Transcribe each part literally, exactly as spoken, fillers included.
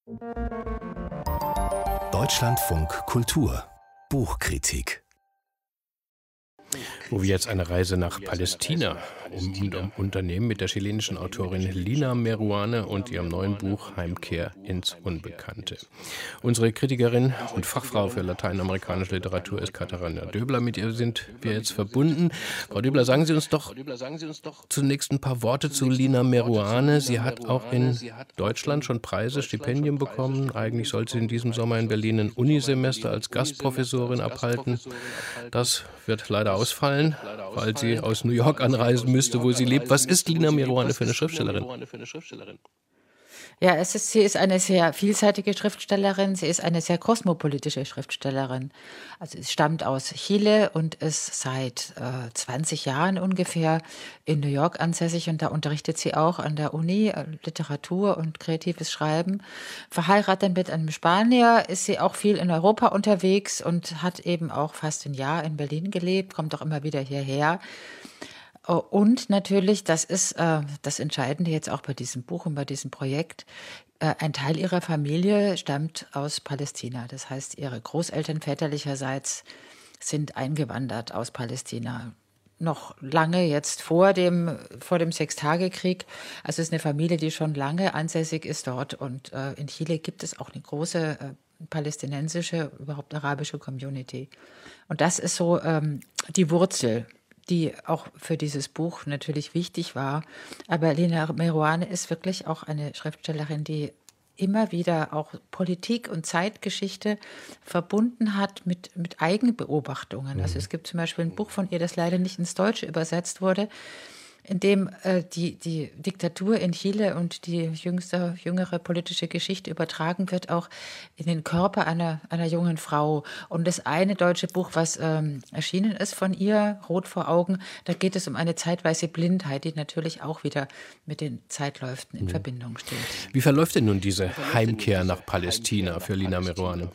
Deutschlandfunk Kultur Buchkritik. Wo wir jetzt eine Reise nach Palästina um, um, unternehmen mit der chilenischen Autorin Lina Meruane und ihrem neuen Buch Heimkehr ins Unbekannte. Unsere Kritikerin und Fachfrau für lateinamerikanische Literatur ist Katharina Döbler. Mit ihr sind wir jetzt verbunden. Frau Döbler, sagen Sie uns doch zunächst ein paar Worte zu Lina Meruane. Sie hat auch in Deutschland schon Preise, Stipendien bekommen. Eigentlich soll sie in diesem Sommer in Berlin ein Unisemester als Gastprofessorin abhalten. Das wird leider ausfallen, weil sie aus New York anreisen müsste, wo sie lebt. Was ist Lina Meruane für eine Schriftstellerin? Ja, es ist, sie ist eine sehr vielseitige Schriftstellerin. Sie ist eine sehr kosmopolitische Schriftstellerin. Also sie stammt aus Chile und ist seit äh, zwanzig Jahren ungefähr in New York ansässig. Und da unterrichtet sie auch an der Uni äh, Literatur und kreatives Schreiben. Verheiratet mit einem Spanier ist sie auch viel in Europa unterwegs und hat eben auch fast ein Jahr in Berlin gelebt, kommt auch immer wieder hierher. Und natürlich, das ist äh, das Entscheidende jetzt auch bei diesem Buch und bei diesem Projekt, äh, ein Teil ihrer Familie stammt aus Palästina. Das heißt, ihre Großeltern väterlicherseits sind eingewandert aus Palästina. Noch lange jetzt vor dem, vor dem Sechstagekrieg. Also es ist eine Familie, die schon lange ansässig ist dort. Und äh, in Chile gibt es auch eine große äh, palästinensische, überhaupt arabische Community. Und das ist so ähm, die Wurzel, die auch für dieses Buch natürlich wichtig war. Aber Lina Meruane ist wirklich auch eine Schriftstellerin, die immer wieder auch Politik und Zeitgeschichte verbunden hat mit, mit Eigenbeobachtungen. Also es gibt zum Beispiel ein Buch von ihr, das leider nicht ins Deutsche übersetzt wurde, in dem äh, die, die Diktatur in Chile und die jüngste, jüngere politische Geschichte übertragen wird, auch in den Körper einer, einer jungen Frau. Und das eine deutsche Buch, was ähm, erschienen ist von ihr, Rot vor Augen, da geht es um eine zeitweise Blindheit, die natürlich auch wieder mit den Zeitläufen in mhm. Verbindung steht. Wie verläuft denn nun diese Heimkehr nach Palästina für Lina Meruane?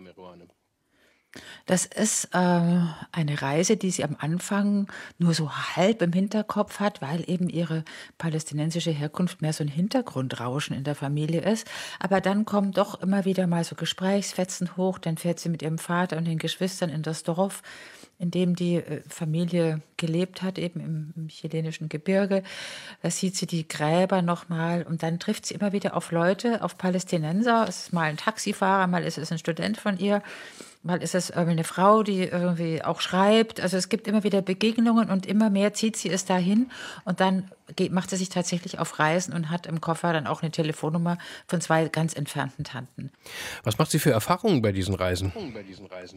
Das ist äh, eine Reise, die sie am Anfang nur so halb im Hinterkopf hat, weil eben ihre palästinensische Herkunft mehr so ein Hintergrundrauschen in der Familie ist. Aber dann kommen doch immer wieder mal so Gesprächsfetzen hoch. Dann fährt sie mit ihrem Vater und den Geschwistern in das Dorf, in dem die Familie gelebt hat, eben im, im chilenischen Gebirge. Da sieht sie die Gräber nochmal und dann trifft sie immer wieder auf Leute, auf Palästinenser. Es ist mal ein Taxifahrer, mal ist es ein Student von ihr, mal ist es eine Frau, die irgendwie auch schreibt. Also es gibt immer wieder Begegnungen und immer mehr zieht sie es dahin und dann geht, macht sie sich tatsächlich auf Reisen und hat im Koffer dann auch eine Telefonnummer von zwei ganz entfernten Tanten. Was macht sie für Erfahrungen bei diesen Reisen? Bei diesen Reisen?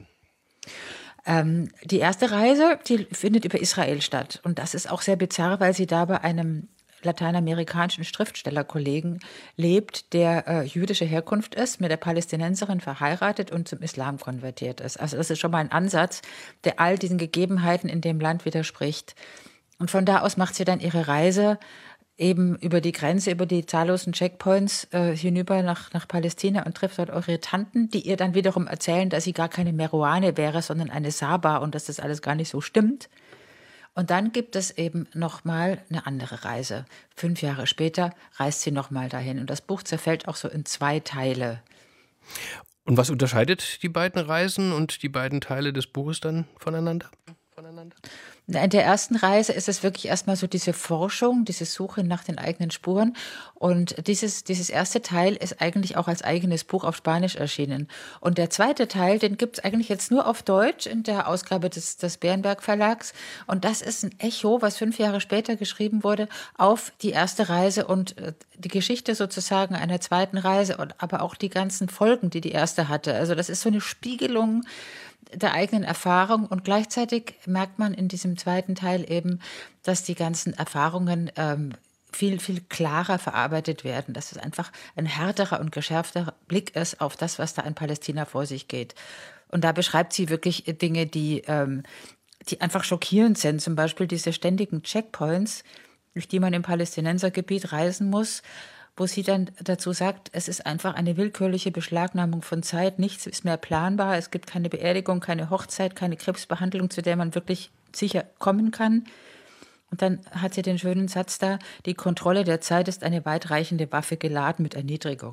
Ähm, die erste Reise, die findet über Israel statt. Und das ist auch sehr bizarr, weil sie da bei einem lateinamerikanischen Schriftstellerkollegen lebt, der äh, jüdische Herkunft ist, mit der Palästinenserin verheiratet und zum Islam konvertiert ist. Also das ist schon mal ein Ansatz, der all diesen Gegebenheiten in dem Land widerspricht. Und von da aus macht sie dann ihre Reise eben über die Grenze, über die zahllosen Checkpoints äh, hinüber nach, nach Palästina und trifft dort eure Tanten, die ihr dann wiederum erzählen, dass sie gar keine Meruane wäre, sondern eine Saba und dass das alles gar nicht so stimmt. Und dann gibt es eben nochmal eine andere Reise. Fünf Jahre später reist sie nochmal dahin. Und das Buch zerfällt auch so in zwei Teile. Und was unterscheidet die beiden Reisen und die beiden Teile des Buches dann voneinander? voneinander? In der ersten Reise ist es wirklich erstmal so diese Forschung, diese Suche nach den eigenen Spuren. Und dieses, dieses erste Teil ist eigentlich auch als eigenes Buch auf Spanisch erschienen. Und der zweite Teil, den gibt es eigentlich jetzt nur auf Deutsch in der Ausgabe des, des Bärenberg Verlags. Und das ist ein Echo, was fünf Jahre später geschrieben wurde, auf die erste Reise und die Geschichte sozusagen einer zweiten Reise und aber auch die ganzen Folgen, die die erste hatte. Also das ist so eine Spiegelung der eigenen Erfahrung und gleichzeitig merkt man in diesem zweiten Teil eben, dass die ganzen Erfahrungen ähm, viel, viel klarer verarbeitet werden, dass es einfach ein härterer und geschärfter Blick ist auf das, was da in Palästina vor sich geht. Und da beschreibt sie wirklich Dinge, die, ähm, die einfach schockierend sind, zum Beispiel diese ständigen Checkpoints, durch die man im Palästinensergebiet reisen muss, wo sie dann dazu sagt, es ist einfach eine willkürliche Beschlagnahmung von Zeit, nichts ist mehr planbar, es gibt keine Beerdigung, keine Hochzeit, keine Krebsbehandlung, zu der man wirklich sicher kommen kann. Und dann hat sie den schönen Satz da, die Kontrolle der Zeit ist eine weitreichende Waffe geladen mit Erniedrigungen.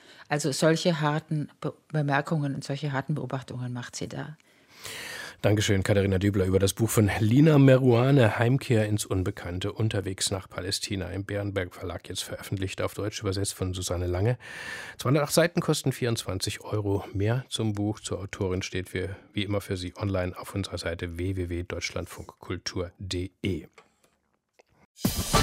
Also solche harten Be- Bemerkungen und solche harten Beobachtungen macht sie da. Dankeschön, Katharina Dübler, über das Buch von Lina Meruane, Heimkehr ins Unbekannte, unterwegs nach Palästina, im Bärenberg Verlag, jetzt veröffentlicht, auf Deutsch übersetzt von Susanne Lange. zweihundertacht Seiten kosten vierundzwanzig Euro. Mehr zum Buch, zur Autorin steht wie, wie immer für Sie online auf unserer Seite w w w punkt deutschlandfunkkultur punkt d e.